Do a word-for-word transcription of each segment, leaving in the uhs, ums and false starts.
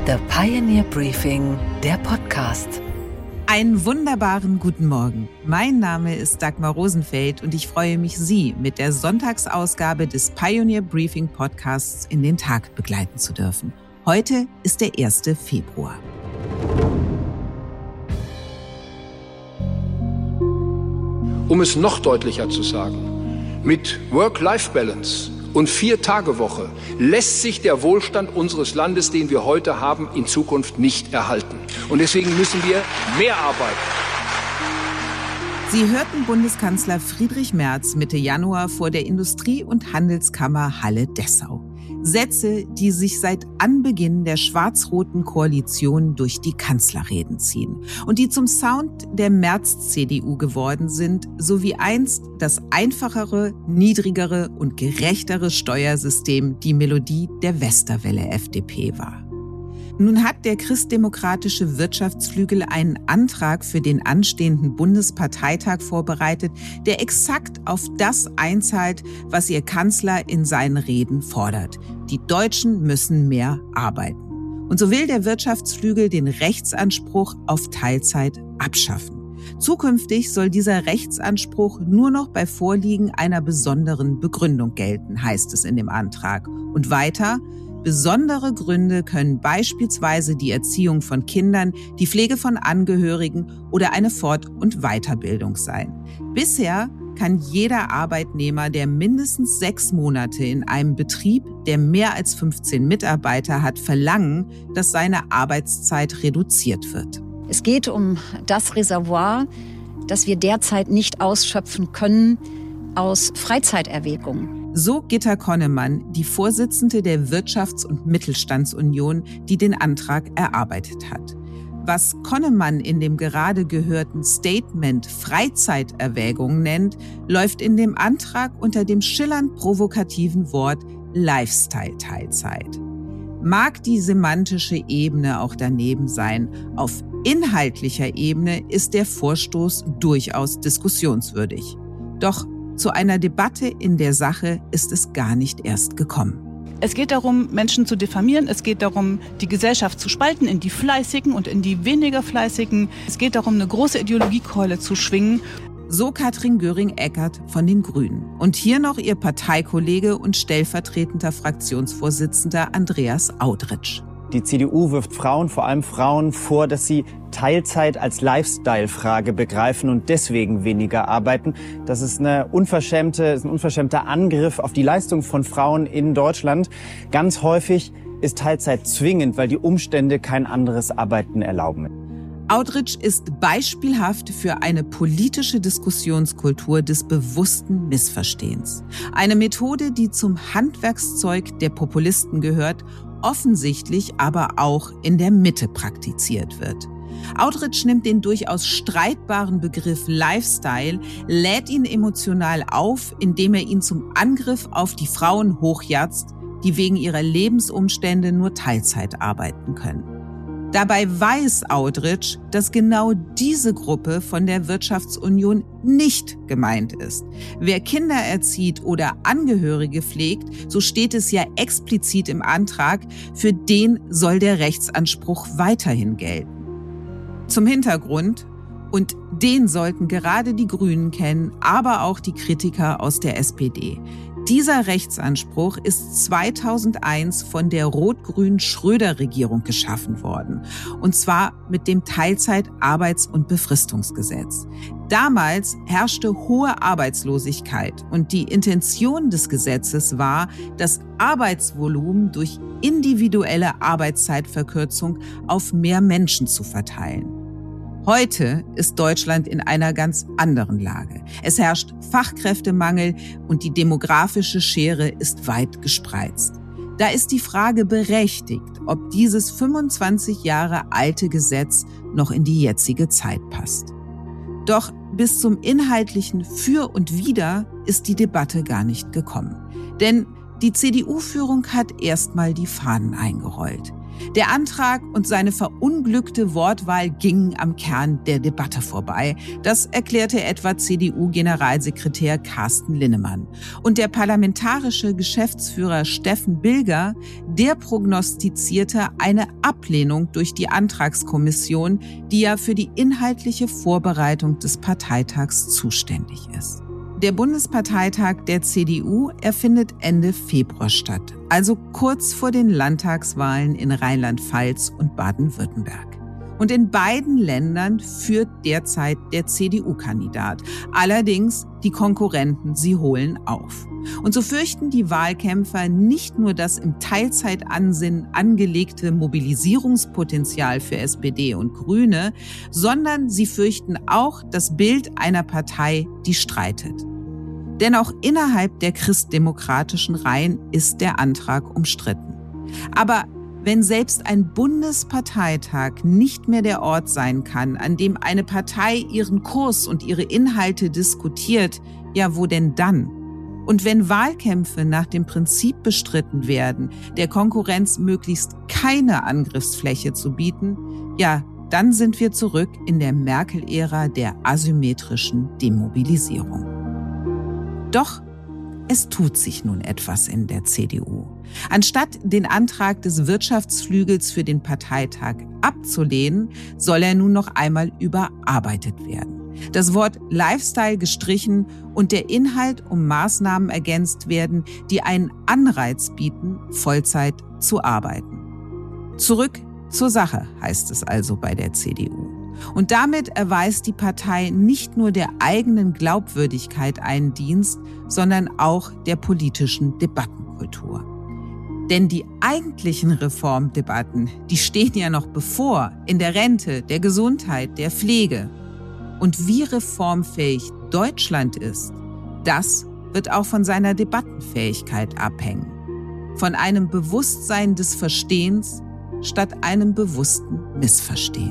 The Pioneer Briefing, der Podcast. Einen wunderbaren guten Morgen. Mein Name ist Dagmar Rosenfeld und ich freue mich, Sie mit der Sonntagsausgabe des Pioneer Briefing Podcasts in den Tag begleiten zu dürfen. Heute ist der erste Februar. Um es noch deutlicher zu sagen, mit Work-Life-Balance und Vier-Tage-Woche lässt sich der Wohlstand unseres Landes, den wir heute haben, in Zukunft nicht erhalten. Und deswegen müssen wir mehr arbeiten. Sie hörten Bundeskanzler Friedrich Merz Mitte Januar vor der Industrie- und Handelskammer Halle-Dessau. Sätze, die sich seit Anbeginn der schwarz-roten Koalition durch die Kanzlerreden ziehen und die zum Sound der Merz-C D U geworden sind, so wie einst das einfachere, niedrigere und gerechtere Steuersystem die Melodie der Westerwelle F D P war. Nun hat der christdemokratische Wirtschaftsflügel einen Antrag für den anstehenden Bundesparteitag vorbereitet, der exakt auf das einzahlt, was ihr Kanzler in seinen Reden fordert. Die Deutschen müssen mehr arbeiten. Und so will der Wirtschaftsflügel den Rechtsanspruch auf Teilzeit abschaffen. Zukünftig soll dieser Rechtsanspruch nur noch bei Vorliegen einer besonderen Begründung gelten, heißt es in dem Antrag. Und weiter: Besondere Gründe können beispielsweise die Erziehung von Kindern, die Pflege von Angehörigen oder eine Fort- und Weiterbildung sein. Bisher kann jeder Arbeitnehmer, der mindestens sechs Monate in einem Betrieb, der mehr als fünfzehn Mitarbeiter hat, verlangen, dass seine Arbeitszeit reduziert wird. Es geht um das Reservoir, das wir derzeit nicht ausschöpfen können aus Freizeiterwägungen. So Gitta Connemann, die Vorsitzende der Wirtschafts- und Mittelstandsunion, die den Antrag erarbeitet hat. Was Connemann in dem gerade gehörten Statement Freizeiterwägung nennt, läuft in dem Antrag unter dem schillernd provokativen Wort Lifestyle-Teilzeit. Mag die semantische Ebene auch daneben sein, auf inhaltlicher Ebene ist der Vorstoß durchaus diskussionswürdig. Doch zu einer Debatte in der Sache ist es gar nicht erst gekommen. Es geht darum, Menschen zu diffamieren. Es geht darum, die Gesellschaft zu spalten in die Fleißigen und in die weniger Fleißigen. Es geht darum, eine große Ideologiekeule zu schwingen. So Katrin Göring-Eckardt von den Grünen. Und hier noch ihr Parteikollege und stellvertretender Fraktionsvorsitzender Andreas Audretsch. Die C D U wirft Frauen, vor allem Frauen, vor, dass sie Teilzeit als Lifestyle-Frage begreifen und deswegen weniger arbeiten. Das ist, eine unverschämte, ist ein unverschämter Angriff auf die Leistung von Frauen in Deutschland. Ganz häufig ist Teilzeit zwingend, weil die Umstände kein anderes Arbeiten erlauben. Audretsch ist beispielhaft für eine politische Diskussionskultur des bewussten Missverstehens. Eine Methode, die zum Handwerkszeug der Populisten gehört, offensichtlich aber auch in der Mitte praktiziert wird. Audretsch nimmt den durchaus streitbaren Begriff Lifestyle, lädt ihn emotional auf, indem er ihn zum Angriff auf die Frauen hochjatzt, die wegen ihrer Lebensumstände nur Teilzeit arbeiten können. Dabei weiß Audretsch, dass genau diese Gruppe von der Wirtschaftsunion nicht gemeint ist. Wer Kinder erzieht oder Angehörige pflegt, so steht es ja explizit im Antrag, für den soll der Rechtsanspruch weiterhin gelten. Zum Hintergrund, und den sollten gerade die Grünen kennen, aber auch die Kritiker aus der S P D. Dieser Rechtsanspruch ist zweitausendeins von der rot-grünen Schröder-Regierung geschaffen worden. Und zwar mit dem Teilzeit-Arbeits- und Befristungsgesetz. Damals herrschte hohe Arbeitslosigkeit und die Intention des Gesetzes war, das Arbeitsvolumen durch individuelle Arbeitszeitverkürzung auf mehr Menschen zu verteilen. Heute ist Deutschland in einer ganz anderen Lage. Es herrscht Fachkräftemangel und die demografische Schere ist weit gespreizt. Da ist die Frage berechtigt, ob dieses fünfundzwanzig Jahre alte Gesetz noch in die jetzige Zeit passt. Doch bis zum inhaltlichen Für und Wider ist die Debatte gar nicht gekommen. Denn die C D U-Führung hat erstmal die Fahnen eingerollt. Der Antrag und seine verunglückte Wortwahl gingen am Kern der Debatte vorbei. Das erklärte etwa C D U-Generalsekretär Carsten Linnemann. Und der parlamentarische Geschäftsführer Steffen Bilger, der prognostizierte eine Ablehnung durch die Antragskommission, die ja für die inhaltliche Vorbereitung des Parteitags zuständig ist. Der Bundesparteitag der C D U, er findet Ende Februar statt, also kurz vor den Landtagswahlen in Rheinland-Pfalz und Baden-Württemberg. Und in beiden Ländern führt derzeit der C D U-Kandidat. Allerdings, die Konkurrenten, sie holen auf. Und so fürchten die Wahlkämpfer nicht nur das im Teilzeitansinnen angelegte Mobilisierungspotenzial für S P D und Grüne, sondern sie fürchten auch das Bild einer Partei, die streitet. Denn auch innerhalb der christdemokratischen Reihen ist der Antrag umstritten. Aber wenn selbst ein Bundesparteitag nicht mehr der Ort sein kann, an dem eine Partei ihren Kurs und ihre Inhalte diskutiert, ja, wo denn dann? Und wenn Wahlkämpfe nach dem Prinzip bestritten werden, der Konkurrenz möglichst keine Angriffsfläche zu bieten, ja, dann sind wir zurück in der Merkel-Ära der asymmetrischen Demobilisierung. Doch es tut sich nun etwas in der C D U. Anstatt den Antrag des Wirtschaftsflügels für den Parteitag abzulehnen, soll er nun noch einmal überarbeitet werden. Das Wort Lifestyle gestrichen und der Inhalt um Maßnahmen ergänzt werden, die einen Anreiz bieten, Vollzeit zu arbeiten. Zurück zur Sache, heißt es also bei der C D U. Und damit erweist die Partei nicht nur der eigenen Glaubwürdigkeit einen Dienst, sondern auch der politischen Debattenkultur. Denn die eigentlichen Reformdebatten, die stehen ja noch bevor, in der Rente, der Gesundheit, der Pflege. Und wie reformfähig Deutschland ist, das wird auch von seiner Debattenfähigkeit abhängen. Von einem Bewusstsein des Verstehens statt einem bewussten Missverstehen.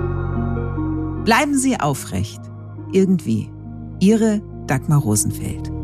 Bleiben Sie aufrecht. Irgendwie. Ihre Dagmar Rosenfeld.